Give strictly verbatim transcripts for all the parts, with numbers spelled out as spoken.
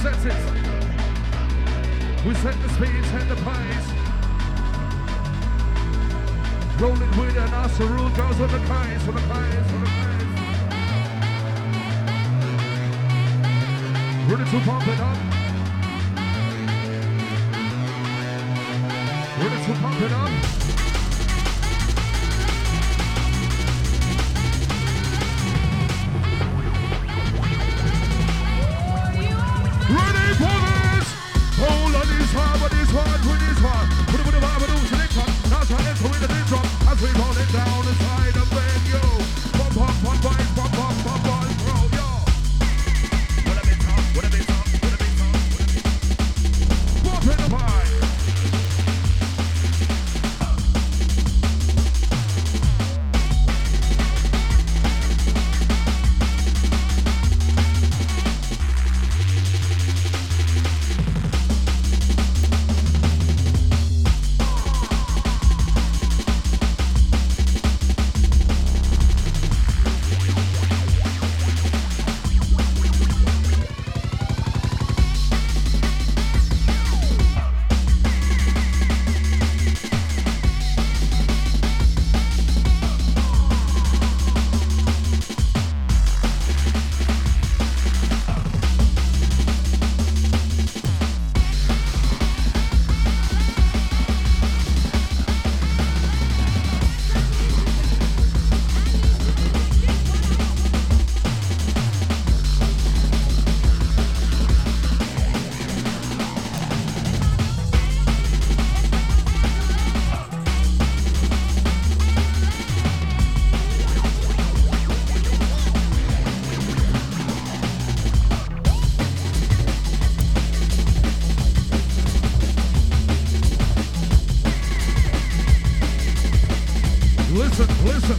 set it. We set the speed, set the pace. Rolling with an us, the rule goes on the case, on the case, on the case. Ready to pump it up. Ready to pump it up. Ready for this! Hold on this hard, but this hard, with this hard. Put it with the vibe, but don't select up. Now try to enter with the deep drop. As we roll it down inside the venue. Pump, pump, pump, pump, pump, pump, pump, pump, throw, yo. What a bit top, what a bit top, what a bit top, what a bit top. Pump in the pie. Listen, listen.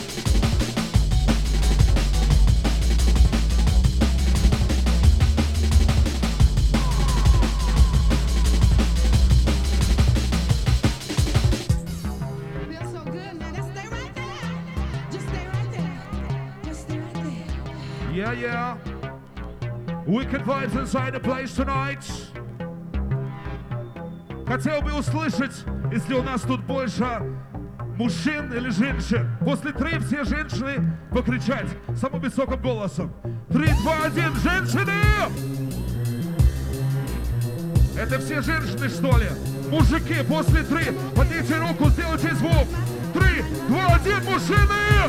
Feels so good, man. Just stay right there. Just stay right there. Just stay right there. Yeah, yeah. Wicked vibes inside the place tonight. Хотел бы услышать, если у нас тут больше мужчин или женщин. После три все женщины покричать самым высоким голосом. Три, два, один, женщины! Это все женщины, что ли? Мужики, после три, поднимите руку, сделайте звук. Три, два, один, мужчины!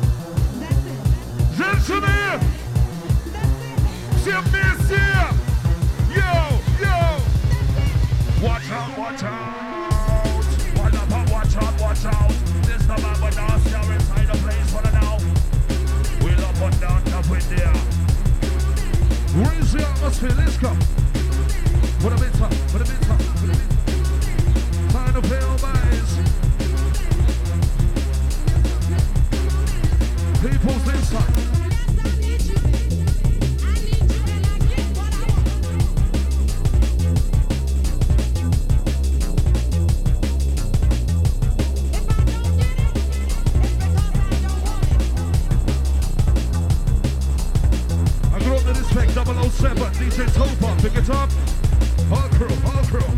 Женщины! Все вместе! Йоу, йоу! Watch out, watch out! Watch out, watch out, watch out! This the man with us, you're inside the place for the now. We'll up and down, up in there. Raise the atmosphere, let's go. What a bit top, what a bit top, what a bit top. Time to play all bass. People's inside. double oh seven, D J Topa, pick it up. All crew, all crew.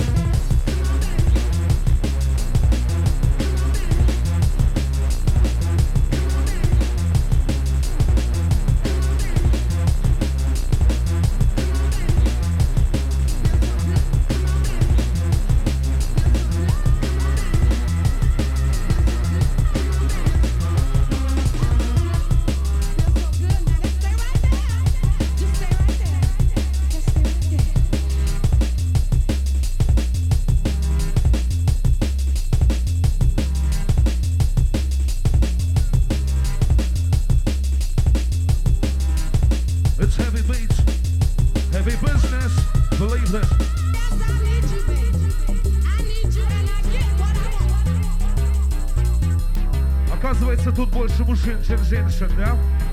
Оказывается, тут больше мужчин, чем женщин, да?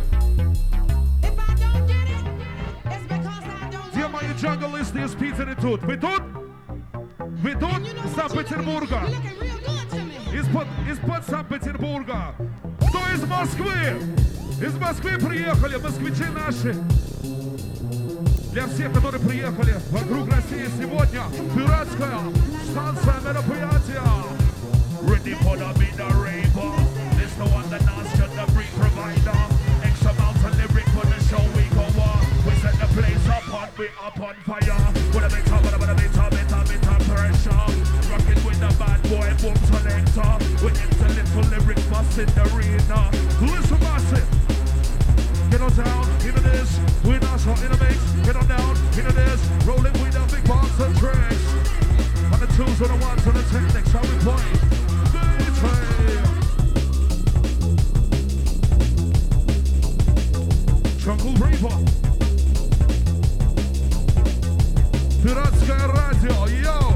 Где мои джанглисты из Питера тут? Вы тут? Вы тут? Из Санкт-Петербурга? Из-под, из-под Санкт-Петербурга. Кто из Москвы? Из Москвы приехали, москвичи наши. Для всех, которые приехали вокруг России сегодня, пиратское станция мероприятия. Ready for the beat the raver. This the one that not just the free provider. X amount of lyric for the show we go on. We set the place up on, we up on fire. With a bit of, with a bit of, bit of, bit of, bit of pressure. Rocking with the bad boy boom selector. With the little lyrics bust in the arena. Listen massive. Get on down, into this, with us in the mix. Get on down, into this, rolling with the big box and tricks. And the twos are the ones and the techniques, how we play. Jungle Reaper. Пиратское радио, йоу!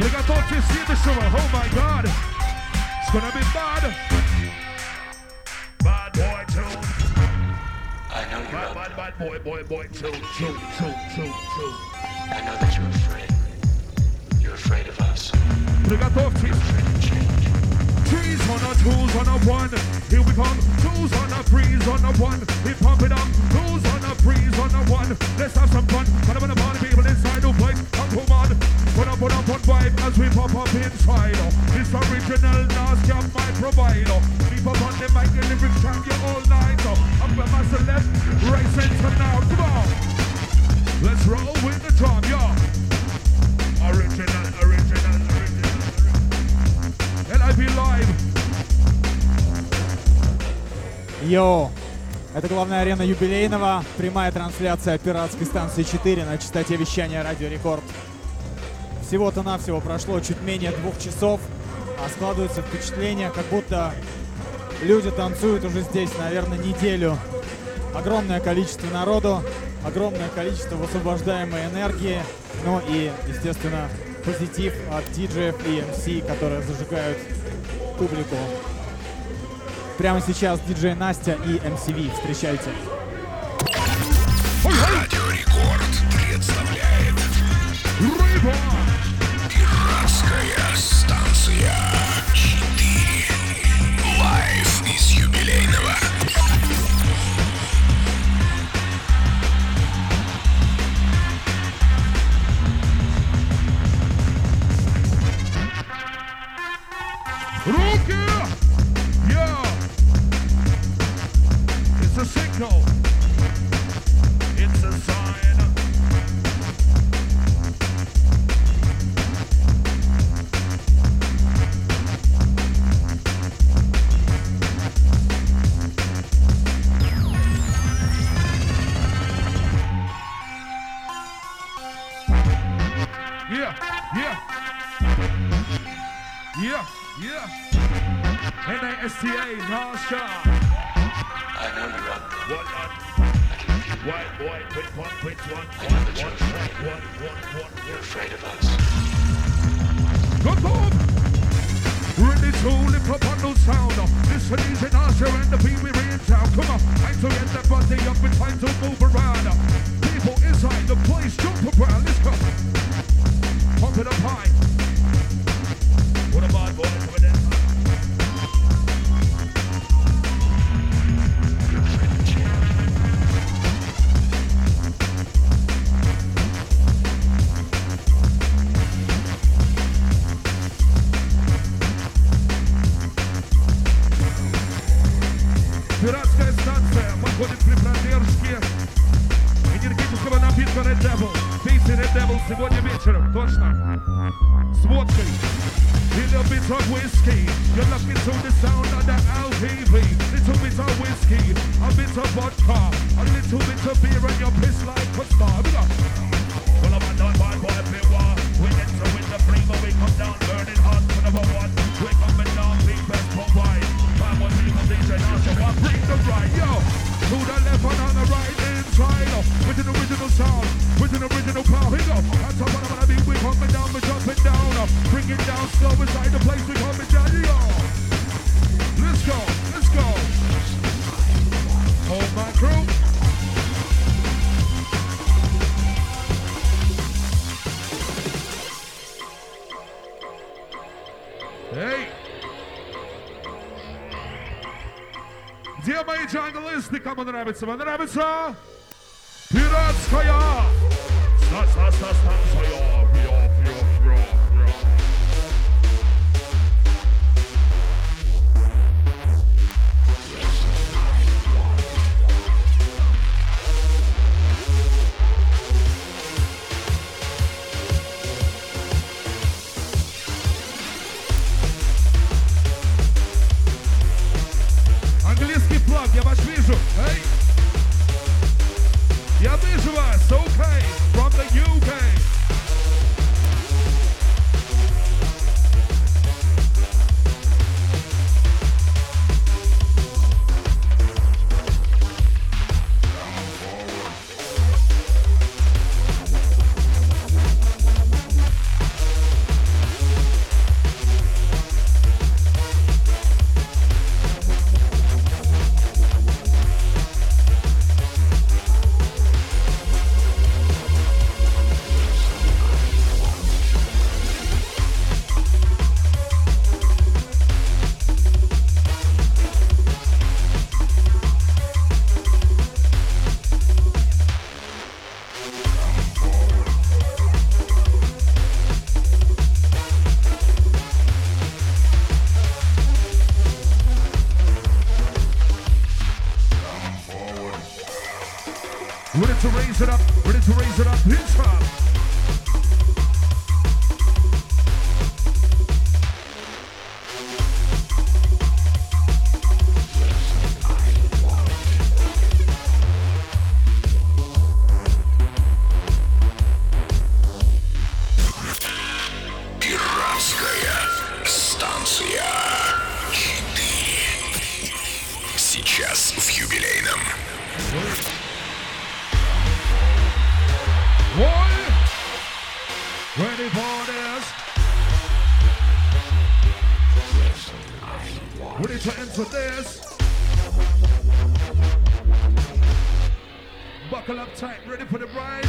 Приготовьтесь к следующему. Oh my God. It's gonna be bad. Bad boy tune. I know you're Bad, up. bad, bad boy, boy, boy tune, tune, tune, tune, tune. I know that you're afraid. You're afraid of us. Приготовьтесь. Afraid of change. Trees on a twos on a one. Here we come. Twos on a breeze on a one. We pump it up. Twos on a breeze on a one. Let's have some fun. Put up on the party people inside the place. Come on. Put up, put up on vibe as we pop up inside. This original Nas Cap my provider. Keep up on the mic and lyrics time you all night. I'm with my select. Right center now. Come on. Let's roll with the drum, y'all. Original, original, original. L I B Live. Йоу! Это главная арена юбилейного, прямая трансляция пиратской станции четыре на частоте вещания Радио Рекорд. Всего-то навсего прошло чуть менее двух часов, а складывается впечатление, как будто люди танцуют уже здесь, наверное, неделю. Огромное количество народу, огромное количество высвобождаемой энергии, ну и, естественно, позитив от диджеев и эм си, которые зажигают публику. Прямо сейчас диджей Настя и эм си ви. Встречайте. Радио Рекорд представляет Рыба! пиратская станция четыре. Лайв из юбилейного. Руки! Yeah! It's a signal. It's a sign. Yeah, yeah. Yeah, yeah. N A S T A, Nasha. I know you're up. What not? I can feel you. White, white, which one, which one? I know that you're One, afraid. one, one, one, You're one. afraid of us. Good boom! Ready to lift up on those sound. Listen, easy, Nasha and the Pee Wee in town. Come on, time to get that body up and time to move around. People inside the place, jump around. Let's go. Pump it up high. What a bad boy over there. You're afraid of change. Пиратская станция. Мы ходим при продержке энергетического напитка Red Devil. Пейте Red Devil сегодня вечером. Точно. С водкой. Little bit of whiskey, you're looking to the sound of the L P V. Little bit of whiskey, a bit of vodka, a little bit of beer and you're pissed like a star. Well, I'm a non-bad boy, play war. We enter with the flame and we come down burning hot for number one. We coming down, big best provide. Time when people D J Nasha want bring the right, yo. To the left and on the right inside, with an original sound, with an original power. Here go, that's how I'm gonna be. We coming down, we jumping down, bring it down slow inside the place. We coming down, yo. Let's go, let's go. Hold my crew. Эй! Где мои джанглисты? Кому нравится? Вам нравится? Пиратская! Станция! Английский плаг, я вас вижу. Эй! Я вижу вас, okay, from the ю кей. to raise it up, hands up. Пиратская станция четыре. Сейчас в юбилейном. One, ready for this. Ready to enter this. Buckle up tight, ready for the ride.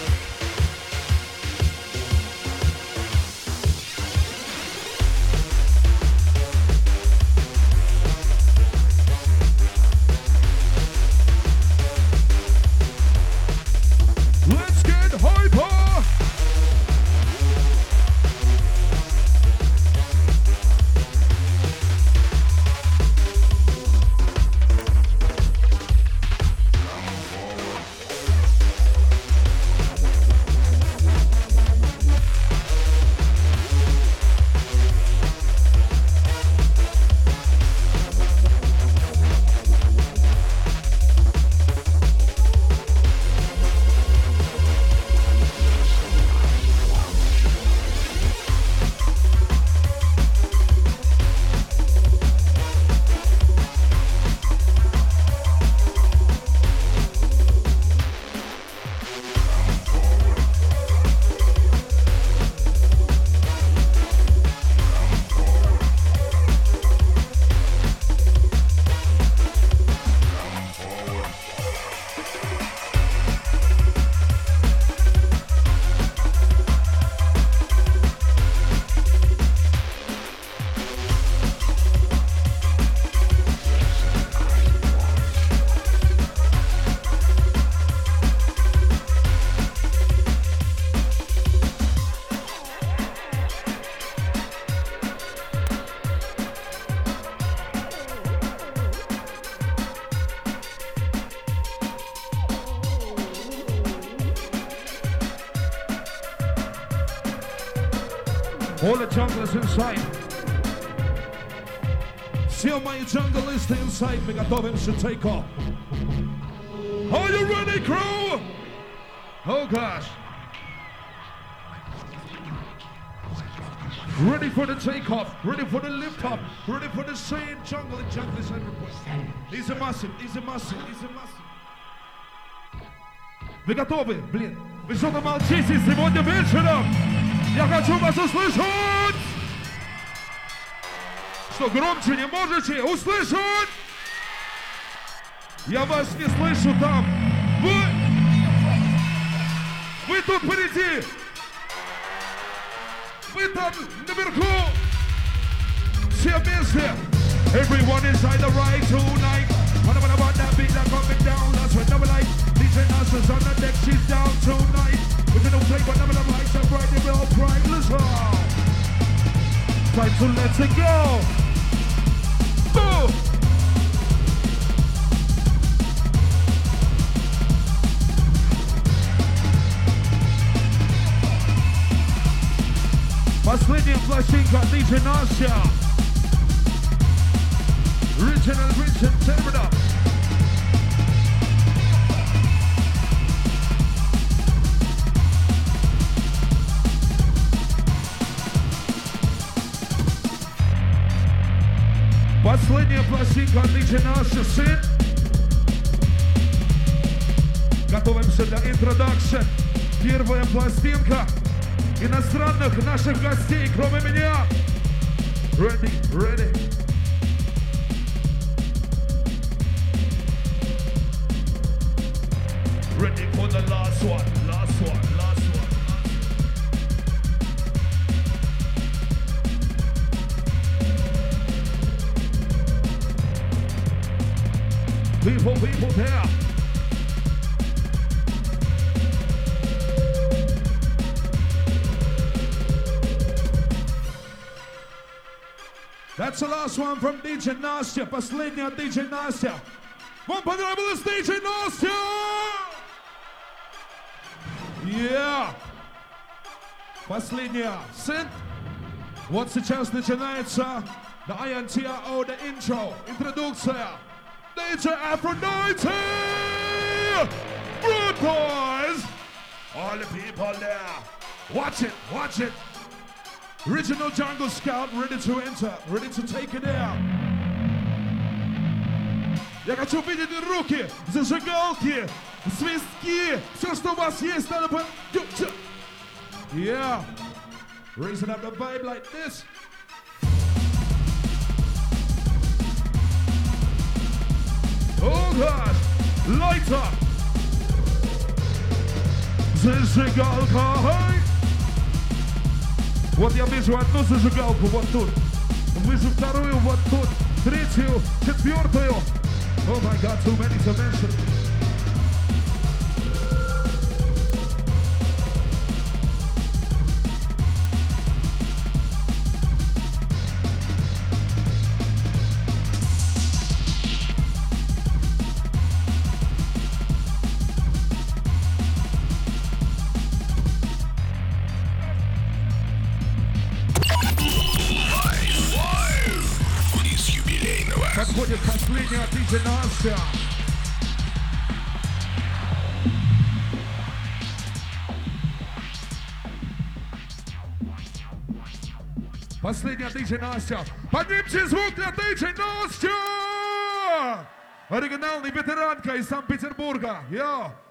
Let's get hyper! All the junglers inside. Все мои джанглисты inside. Мы готовимся take off. Are you ready, crew? Oh gosh. Ready for the takeoff, ready for the lift up, ready for the same jungle and junglers everywhere. Easy muscle, easy muscle, easy muscle. Вы готовы? Блин, вы что-то молчите сегодня вечером? Я хочу вас услышать! Что, громче не можете услышать? Я вас не слышу там. Вы... Вы тут впереди. Вы там наверху. Все вместе. Everyone inside the ride tonight. What about that beat that coming down? That's what never like. D J Nasa's on the deck, she's down tonight. We don't play, but never the lights are bright, they're all bright. Let's go. Time to let it go. Boom. Последняя пластинка ди джей Настя. Original, original, turn it up. Последняя пластинка ди джей Настя, сын. Готовимся для интродакшн. Первая пластинка иностранных наших гостей, кроме меня. Ready, ready. Ready for the last one, last one, last one. People, people there. That's the last one from ди джей Настя. Последняя от ди джей Настя. Вам понравилось ди джей Настя? Yeah! Последняя. Сын. Вот сейчас начинается the I N T R O, the intro, интродукция. ди джей Aphrodite! Rude boys! All the people there. Watch it, watch it. Original Jungle Scout ready to enter, ready to take it there. Я хочу видеть руки, зажигалки, свистки, все, что у вас есть, надо по... Yeah. Raising up the vibe like this. Oh gosh, light up. Зажигалка, hey. Вот я вижу одну зажигалку вот тут. Вижу вторую вот тут. Третью, четвертую. Oh my God, too many to mention. Подходит последняя диджей Настя. Последняя диджей Настя. Поднимите звук для диджей Настя! Оригинальный ветеранка из Санкт-Петербурга. Йо!